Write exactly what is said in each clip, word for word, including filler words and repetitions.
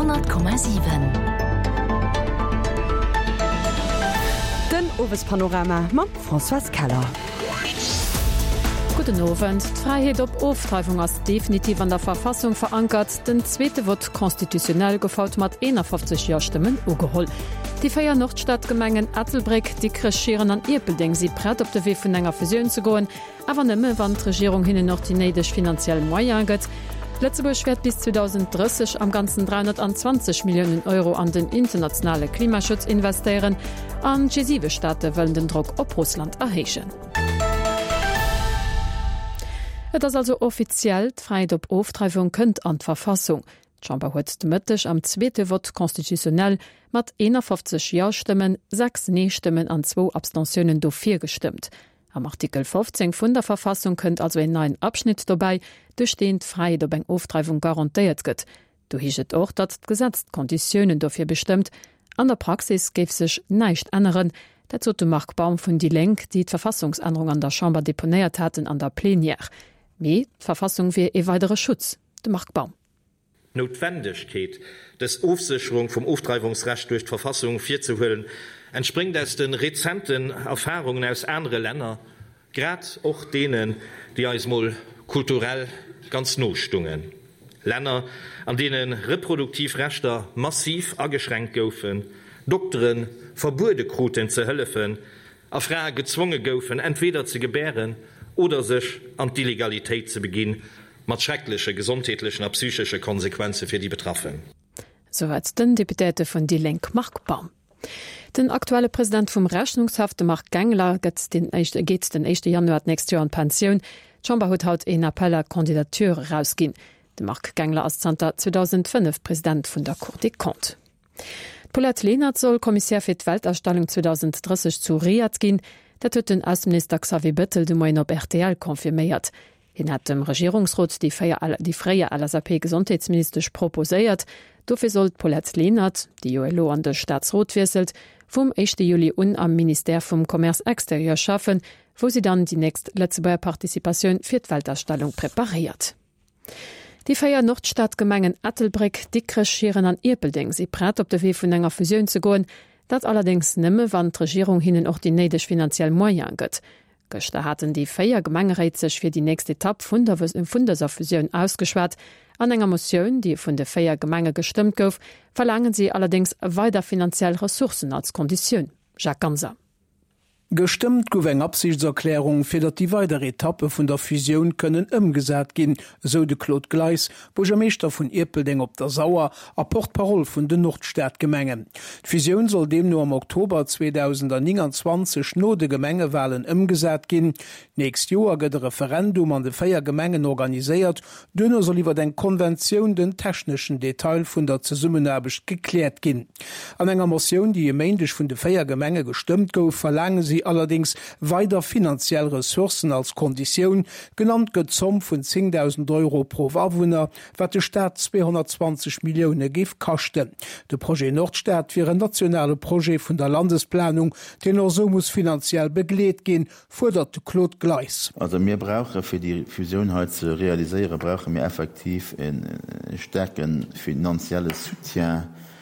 hundert Komma sieben. Den Owes Panorama mat François Keller. Guten Abend. Freiheit op Auftreibung ass definitiv an der Verfassung verankert. Den zweete wird konstitutionell gefaut mat einundfünfzig Ja-Stimmen ugeholl. Die Feier Nordstadtgemengen Ettelbreck, die Krechieren an Irpelding sie brett op de Weh vun enger Fusioun zu goen, awer nëmme wann d' Regierung hinne noch die neidech finanziell Moien gëtt. Letzteburg schwert bis zweitausenddreißig am ganzen dreihundertzwanzig Millionen Euro an den internationale Klimaschutz investieren. An G sieben Staaten wollen den Druck op Russland erheschen. Et ass also offiziell d'Freiheit op Auftreibung kënnt an d'Verfassung. D'Chamber huet mëttech am zweete Wort konstitutionell mat einundfünfzig Ja-Stimmen, sechs Nee-Stimmen an zwo Abstentionioen dofir gestimmt. Am Artikel fünfzehn vun der Verfassung kënnt also en neuen Abschnitt dabei, duch den d'Freiheit op eng Auftreibung garantiiert gëtt. Du hieget och, dat d'Gesetz Konditionen dofir bestimmt. An der Praxis géif sech neicht änneren, dat zo de Markbaum vun die Lenk, die d'Verfassungsänderung an der Chamber deponéiert hatten an der Plenär. Wie Verfassung wie e weitere Schutz, de Markbaum. Notwendigkeit des Aufsicherung vom Auftreibungsrecht durch die Verfassung vierzuhüllen, entspringt aus den rezenten Erfahrungen aus anderen Ländern, gerade auch denen, die als mal kulturell ganz neu stungen. Länder, an denen Reproduktivrechte massiv angeschränkt goufen, Doktoren Verbotekruten zu helfen, auf Fragen gezwungen goufen, entweder zu gebären oder sich an die Legalität zu beginnen, mit schrecklichen gesundheitlichen und psychischen Konsequenzen für die Betroffenen. Soweit den Deputate von Die Lenk Markbaum. Den aktuelle Präsident vom Rechnungshof, Marc Gengler, geht den ersten Januar nächstes Jahr in Pension. Die Chamber hat heute eine Appellerkandidatur rausgegeben. Der Marc Gengler ist seit zweitausendfünf Präsident von der Cour des Comptes. Paulette Lehnert soll Kommissär für die Weltausstellung zweitausenddreißig zu Riyadh gehen. Das hat den Außenminister Xavier Bettel de Moyen op R T L konfirmiert. Hin hat dem Regierungsrat die, Feier, die freie L S A P Gesundheitsminister proposiert. Dafür soll Paulette Lehnert, die Jo L O an den Staatsrat wechselt, vom ersten Juli un am Ministère vom Commerce Exterieur schaffen, wo sie dann die nächste Letzteburger Partizipation für die Weltausstellung präpariert. Die Feier Nordstadtgemengen Ettelbreck, die Krechieren an Irpelding, sie brett op de Weh vun enger Fusioun zu goen, dat allerdings nimme, wann d' Regierung hinnen auch die neidech finanziell Moien gëtt. Göchte hatten die Feier Gemengereit sech fir die nächste Etappe vun der Fundeser Fusioun ausgeschwert. An enger Motion, die vun de Feier Gemenge gestimmt gouf, verlangen sie allerdings weiter finanziell Ressourcen als Kondition. Jacques Ganser. Gestimmt gouf eng Absichtserklärung fir dat die weitere Etappe vun der Fusion können ëmgesät gin, so de Claude Gleis, Bogermeester vun Irpelding op der Sauer, a Portparol vun den Nordstadtgemengen. D'Fusion soll dem nur am Oktober zweitausendneunundzwanzig no de Gemengewahlen ëmgesät gin. Nächst Joer gëtt Referendum an de Feiergemengen organiséiert, dënner soll iwwer den Konvention den technischen Detail vun der Zesummenerbecht geklärt gin. An enger Motion, die gemeindig vun de Feiergemenge gestimmt gouf, verlangen sie allerdings weiter finanziell Ressourcen als Kondition, genannt gëtt Zomm vun zehntausend Euro pro Awohner, wat de Staat zweihundertzwanzig Millionen gif kachten. De Projekt Nordstadt fir ein nationale Projekt vun der Landesplanung, den er so muss finanziell begleet gin, fordert Claude Gleis. Also mir brauche für die Fusion heute zu realisieren, brauchen wir effektiv ein stärken finanzielles Soutien.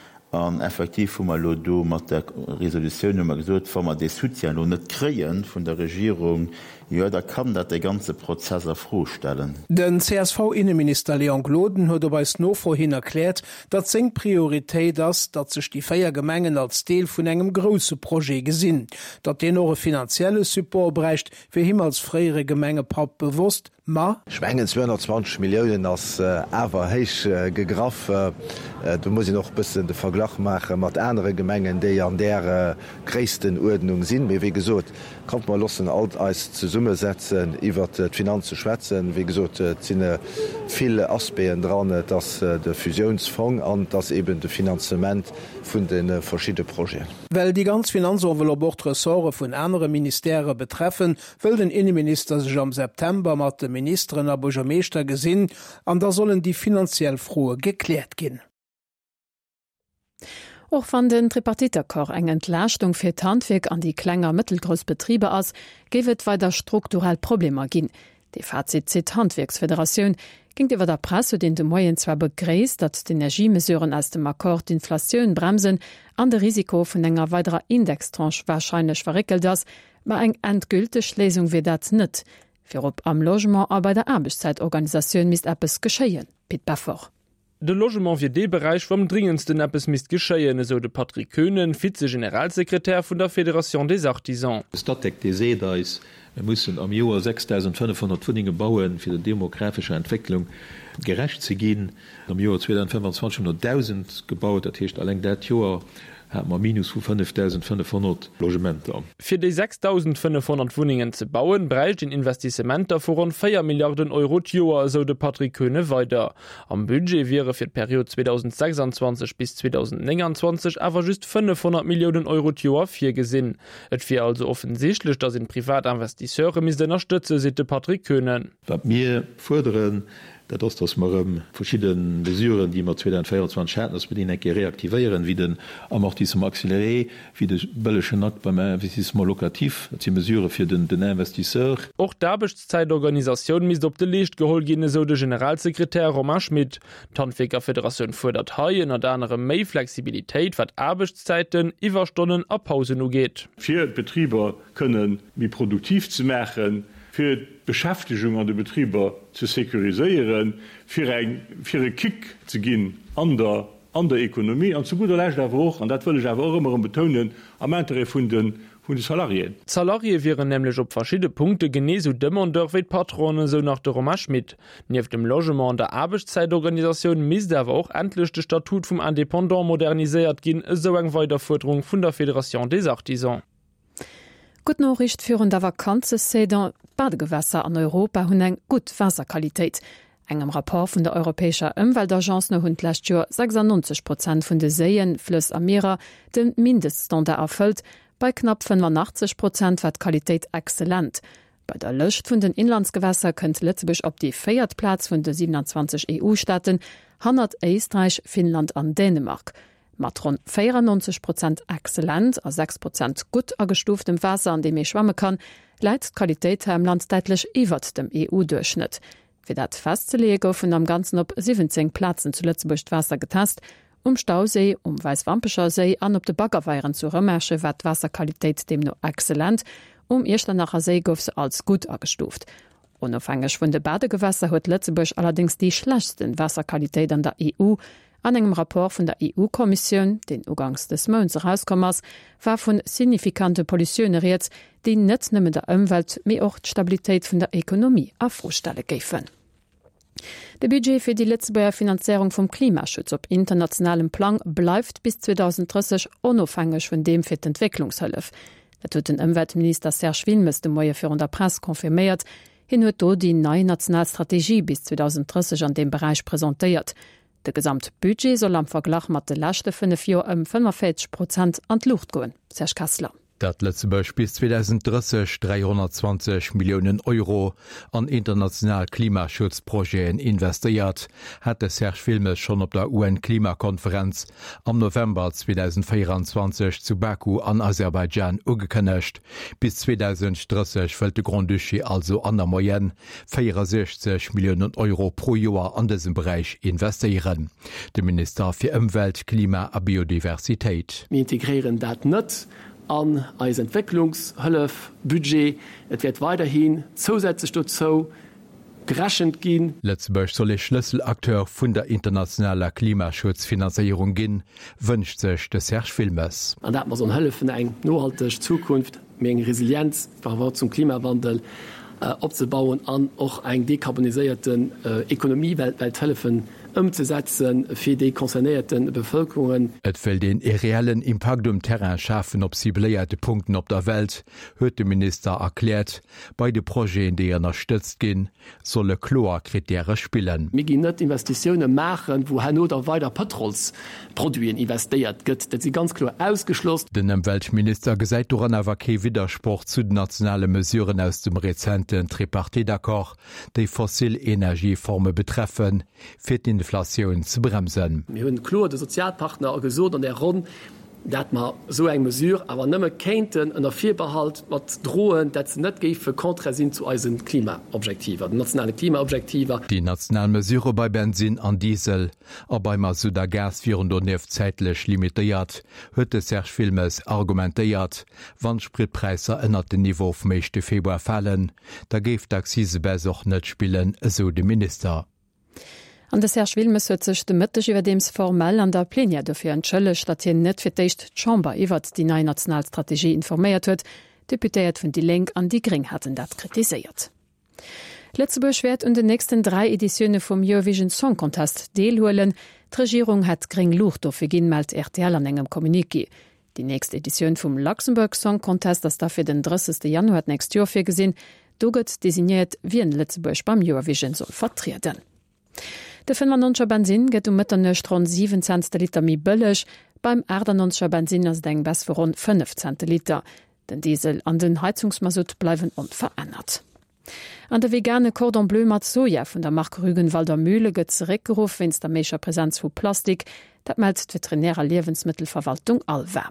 An effektiv vu mal Lodo mat der Resolution immer gesot Form de Soutien und net kreien vun der Regierung, ja, da kann dat der ganze Prozess erfrostellen. Den C S V-Innenminister Leon Gloden huet dabei no vorhin erklärt, dat seng Prioritéit das, dat sech die Feiergemengen als Deel vun engem grosse Projekt gesinn, dat den eure finanzielle Support brecht, fir him als freiere Gemenge pap bewusst, ma Schwengen zweihundertzwanzig Millionen ass awer äh, héich äh, gegraf, äh, du muss ich noch bisssen de Verglach machen mat andere Gemengen, déi an der äh, gréisten Ordnung sinn, wie wie gesot, kann man lossen alt als zu Summe setzen, iwwer d Finanz zu schwätzen, wie gesot sinnne viele Aspekte dran, dass äh, der Fusionsfonds an das eben de Finanzement vun den äh, verschiedene Projekten. Well die ganz Finanzenvelopport Ressorte vun andere Ministere betreffen, will den Innenminister sich am September mat de Ministerin a Bogermeester gesinn, an da sollen die finanziell Frohe geklärt gin. Och van den Tripartiterkor eng Entlastung fir d'Handwerk an die klenger mittelgroß Betriebe ass, gewet weiter strukturell Probleme ginn. De Fazit zit Handwerksföderationun ging iwwer der Presse den de Moien zwar begréist, dat d'Energiemesuren aus dem Akkord d'Inflationun bremsen an de Risiko vun enger weiterer Indextranche wahrscheinlich verrikkelt ass, ma eng endgülteg Lesung wie dat net. Fir op am Logement a bei der Arbeitszeitorganisationun mis Appes geschéien. Pit Baffer. De Logement wie D-Bereich vom dringendsten Appes mis geschéien, so de Patrick Köhnen, Vize-Generalsekretär vun der Fédération des Artisans. Stadtdeck de See da is, wir müssen am Joar sechstausendfünfhundert Wohnungen bauen für die demografische Entwicklung gerecht zu gehen. Am Joar zweitausendfünfundzwanzig hunderttausend gebaut, das heißt allein das Jahr hat man minus von fünftausendfünfhundert Logementer. Für die sechstausendfünfhundert Wohnungen zu bauen, braucht ein Investiment vor rund vier Milliarden Euro Jahr, so der Patrick Köhne weiter. Am Budget wäre für die Periode zweitausendsechsundzwanzig bis zweitausendneunundzwanzig aber just fünfhundert Millionen Euro Jahr für gesehen. Es wäre also offensichtlich, dass in Privatinvestiseure mit unterstützen, sieht der Patrick Köhne. Was wir fordern, das dass wir um, verschiedene Mesuren, die wir zweitausendvierundzwanzig hatten, dass wir die nicht reaktivieren, wie den Amortissement accéléré, wie das böllische Nack beim Investissement lokativ, die Mesuren für den, den Investisseur. Auch die Arbeitszeitorganisation muss auf die Liste geholt gehen, so der Generalsekretär Roman Schmidt. Die Handwerkerföderation fordert hier unter anderem mehr Flexibilität, was Arbeitszeiten, Überstunden und Pausen angeht. Für Betriebe können, wie produktiv zu machen, für Beschäftigung an den Betrieben zu säkurisieren, für einen Kick zu gehen an der, an der Ökonomie und zu guter Letzt aber auch, und das will ich aber auch immer betonen, am Ende von den, von den Salarien. Salarien wären nämlich auf verschiedene Punkte genauso demand wie Patronen, so nach der Roman Schmidt. Neben dem Logement und der Arbeitszeitorganisation müsste aber auch endlich das Statut vom Indépendant modernisiert gehen, so eine Weiterforderung von der Fédération des Artisans. Gut Nachricht führen der Vakanzesäder Badegewässer an Europa hunn eng gut Wasserqualität. Engem Rapport vun der Europäischer Umweltagenz no hunn lächt Joer sechsundneunzig Prozent vun de Seeien, Flüss a Meerer den Mindeststandard erfüllt, bei knapp fünfundachtzig Prozent wat Qualität exzellent. Bei der Lëcht vun den Inlandsgewässer kënnt Lützeburg op die Feiertplatz vun de siebenundzwanzig E U-Staaten, hundert Österreich, Finnland an Dänemark. Mat rund vierundneunzig Prozent exzellent a sechs Prozent gut agestuftem Wasser, an dem e schwamme kann, leiit d'Qualitéit im Land deitlich iwwer dem E U-Durchschnitt. Fir dat festzulegen vun am ganzen op siebzehn Plätzen zu Lützeburg Wasser getest, um Stausee, um Weißwampischer See an op de Baggerweieren zu Römersche wat Wasserqualitéit dem no exzellent, um Irschternacher See gouf se als gut agestuft. Unabhängig vun de Badegewässer huet Lützeburg allerdings die schlechtsten Wasserqualitéit an der E U. An engem Rapport vun der E U-Kommission, den ugangs des Mons herauskommers, war vun signifikante Pollutionen riet, die net nëmmen der Umwelt méi och d'Stabilitéit vun der Ökonomie afrostelle géfen. De Budget fir die Lützeburger Finanzierung vom Klimaschutz op internationalem Plan bleibt bis zweitausenddreißig onofhängig vun dem fir d'Entwicklungshëlf. Dat huet den Umweltminister Serge Wilmes de Moie fir der Presse konfirmiert, hin huet do die neue Nationalstrategie bis zweitausenddreißig an dem Bereich präsentiert. De Gesamtbudget soll am Verglach mat de lachte fünf Joer ëm fünfundvierzig Prozent an d' Luft goen. Serge Kassler. Dat Lützeburg bis zweitausenddreißig dreihundertzwanzig Millionen Euro an international Klimaschutzprojekten investiert, hat es Serge Wilmes schon op der U N-Klimakonferenz am November zweitausendvierundzwanzig zu Baku an Aserbaidschan ugekënnecht. Bis zweitausenddreißig fällt de Grand Duché also an der Moyenne vierundsechzig Millionen Euro pro Jahr an diesem Bereich investieren. Der Minister für Umwelt, Klima und Biodiversität. Wir integrieren dat net an als Entwicklungshilfe, Budget. Es wird weiterhin zusätzlich dazu gerechnet gehen. Lützeburg soll ein Schlüsselakteur von der internationalen Klimaschutzfinanzierung gehen, wünscht sich der Serge Wilmes. Und da muss man helfen, eine nachhaltige Zukunft, mehr Resilienz zum Klimawandel äh, aufzubauen, an auch eine dekarbonisierte äh, Ökonomie weltweit helfen umzusetzen für die konzernierten Bevölkerungen. Et will den reellen Impact um Terrain schaffen, ob sie beleierte Punkten op der Welt, huet der Minister erklärt, bei de Projekten, die er unterstützt gehen, solle Chlorkriterien spielen. Wir gehen nicht Investitionen machen, wo han oder weiter Petrolsprodukten investiert gëtt, dat sie ganz klar ausgeschlossen. Den Umweltminister gesäit daran aber kein Widerspruch zu den nationalen Mesuren aus dem rezenten Tripartite-D'accord, die fossile Energieformen betreffen, für die Inflation zu bremsen. Wir haben klar den Sozialpartner gesagt an der Runde, dat man so eng mesure aber nëmme kenten en der vierbehalt wat drohen dat ze net geif für kontrasinn zu eisen Klimaobjektiver nationale Klimaobjektiver die nationalen mesure bei Benzin an Diesel a bei Masu der Gas vierhundert zeitlech limitiert huet es Serge Filmes argumentéiert wann Spritpreiser ënnert den Niveau vom mechte Februar fallen da geft Akzise besoch net spielen so de Minister. An des Herr Schwilmes huet sech de Mëttech iwwer dems formell an der Plenia dofir entschëllech, dat hien net fir d'éicht d'Chamber iwwer die neii Nationalstrategie informéiert huet, Deputéiert vun die Lenk an die Gring hatten dat kritiséiert. Lettzeburg werd un de nächsten drei Editionioune vum Eurovision Song Contest deelhuelen, d'Regierung hat Gring Lucht of fir ginn meldt R T L an engem Kommuniki. Die nächste Edition vum Luxemburg Song Contest, das dafür den dreißigsten Januar näst Jahr fir gesinn, do gëtt designiert wie en Lettzeburg beim Eurovision soll vertreten. De fünfundneunziger Benzin gëtt um Mëtternecht rund sieben Cent Liter mi bëllech, beim achtundneunziger Benzin ass deng bess vu rund fünf Cent Liter. Den Diesel an den Heizungsmasut bleiwen unverändert. An der vegane Cordon Bleu mat Soja vun der Mark Rügenwalder Mühle gëtt zeréckgeruf wins der mécher Präsenz vu Plastik, dat meldt d'Veterinärer Lebensmittelverwaltung allwär.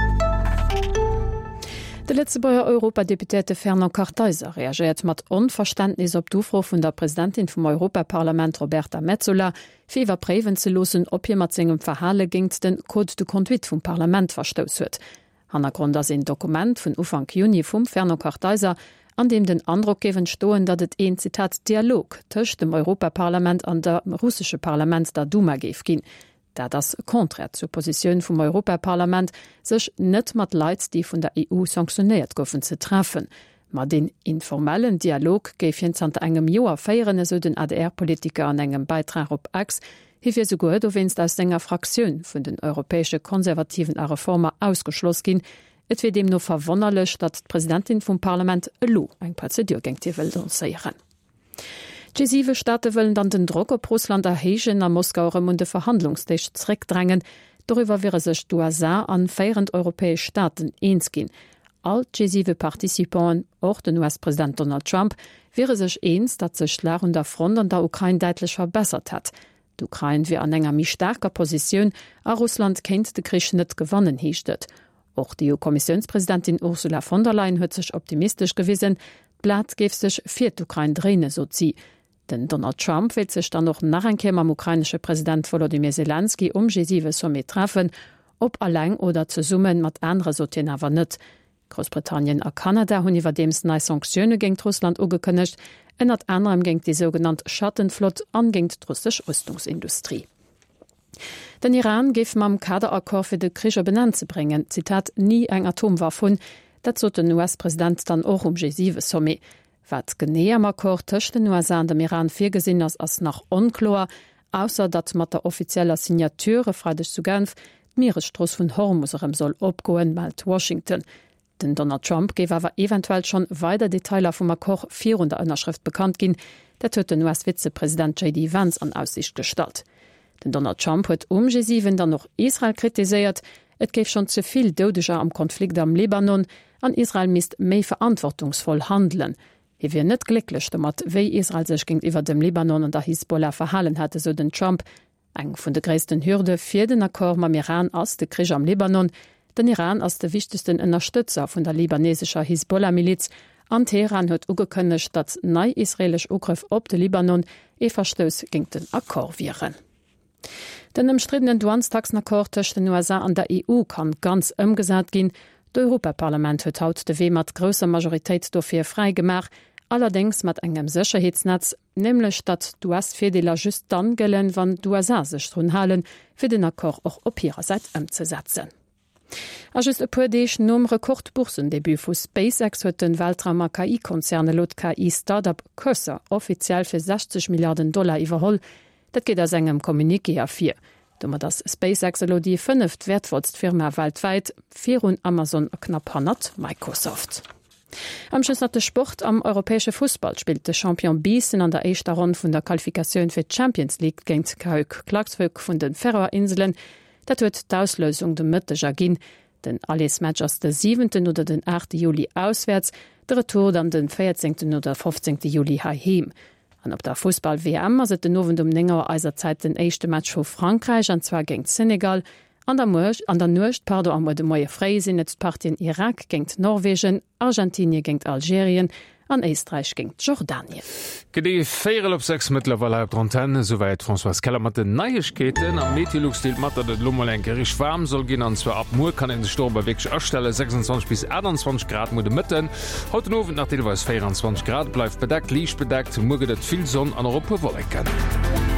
De Letzebauer Europadeputéte Fernand Carteiser reagiert mat Onverständnis op d'Ufro vun der Präsidentin vum Europaparlament Roberta Metsola, fiwer Prewen ze losen, op je mat zinggem Verhale gingt den Code de Conduite vum Parlament verstous huet. Hannergrund ass een Dokument vun Ufang Juni vum Fernand Carteiser, an dem den Andruck gewen stoen, dat et een Zitat Dialog tëcht dem Europaparlament an der russische Parlament der Duma geef ginn. Da das konträr zur Position vom Europaparlament sech net mat Leiits, die vun der E U sanktioniert goffen ze treffen. Ma den informellen Dialog geif an engem Joer feieren so den A D R-Politiker an engem Beitrag op Ex, hifir so goet o winst aus senger Fraktion vun den europäsche konservativen a Reformer ausgeschloss gin, et wie dem no verwonnerlech, dat d' Präsidentin vum Parlament lo eng Prozedurgengtiwel seieren. G sieben Staate wollen dann den Druck op Russland erhegen am Moskauer und de Verhandlungstisch zurückdrängen. Darüber wäre sech d'U S A an feierend europäische Staaten eins gin. All G sieben Partizipanten, auch den U S-Präsident Donald Trump, wäre sech eins, dat sech klar an der Front an der Ukraine deutlich verbessert hat. D'Ukraine wie an enger mi starker Position, a Russland kennt de Krieg net gewonnen hiechtet. Auch die E U-Kommissionspräsidentin Ursula von der Leyen huet sech optimistisch gewiesen, Blatt gef sech fir d'Ukraine drehne so zi. Den Donald Trump will sech dann noch nach enkem am ukrainische Präsident Volodymyr Zelensky um G sieben Summit treffen, ob allein oder zu summen mat andere Sotien awer net. Großbritannien a Kanada hunn iwwer dems nei Sanktionune géint Russland ugekënnecht, ënnert anderem géint die sogenannte Schattenflot angéint russsisch Rüstungsindustrie. Den Iran geif mam Kaderakkor fir de Kricher benannt ze bringen, Zitat nie eng Atomwaffen, dat zo den U S-Präsident dann och um G sieben Summit. Wat gené am Akkor tëcht den U S A an dem Iran firgesinn ass ass nach onklor, ausser dat mat der offizieller Signature freidech zu Genf d'Meeresstross vun Hormuserem soll opgoen meldt Washington. Den Donald Trump géif awer eventuell schon weiter Detailer vum Akkor vier der Ënnerschrift bekannt ginn, dat huet den U S-Vizepräsident J D Vance an Aussicht gestalt. Den Donald Trump huet um G sieben dann noch Israel kritiséiert, et géif schon zuviel Doudeger am Konflikt am Libanon, an Israel misst méi verantwortungsvoll handeln. Hi wie net glilech mat wéi Israel sech ginint iwwer dem Libanon an der Hisbollah verhalen hatte so den Trump. Eng vun de gréisten Hürde fir den Akkor mam Iran ass de Krich am Libanon, den Iran ass de wichtigsten Ënnerstützer vun der libanesischer Hisbollah-Miliz, an Teheran huet ugekënnecht, dat nei israelisch Ugriff op de Libanon e verstöss ginint den Akkor viren. Den ëmstrittenen Douanestaxenakkor tëcht den U S A an der E U kann ganz ëmgesat ginn. D'Europaparlament huet haut de W mat grösser Majoritéit dofir freigemach, allerdings mat engem Sicherheitsnetz, nämlich dat d'U S-Fedeler just dann gellen, wann d'U S A sech run halen, fir den Akkor och op ihrer Seite ëmzusetzen. A just e puer deeg nom Rekordbursendebüt vu SpaceX huet den Weltraumer K I-Konzerne Lot K I-Startup Cursor offiziell fir sechzig Milliarden Dollar iwwerholl, dat geht as engem Kommuniké afir. Dummer das SpaceX die fünft wertvollst Firma weltweit, vier und Amazon knapp hundert Microsoft. Am Schlussnate Sport am europäische Fußball spielt der Champion Biesen an der ersten Runde von der Qualifikation für Champions League gegen K U Klagsvik von den Färöerinseln. Dat huet d'Auslösung de Mëtteger ginn, den alles Matchers der siebenten oder den achten Juli auswärts, der Retour dann den vierzehnten oder fünfzehnten Juli heim. An op der Fußball-W M ass et den nowen um ennger Eiserzeit den eischchte Match vu Frankreich, an zwar géint Senegal, An der Moch an der Nucht Pardo am de Moie Freisinn net Partien Irak géint Norwegen, Argentinien géint Algerien, an Eestreich géint Jordanien. Gedei Féel op sechs Mëtlerwal halb Trantenne, soweit François Keller mat den Neiechkeeten am Metilugsstil mat dat Lummerlenkerich warm soll ginn an zwer ab Mu kann en de Storber wegg erstelle sechsundzwanzig bis einundzwanzig Grad Mo de Mëtten. Haut nowen nach Deelweis vierundzwanzig Grad bleif bedeckt, liich bedeckt, muget et vill Sonn an Europa wollecken.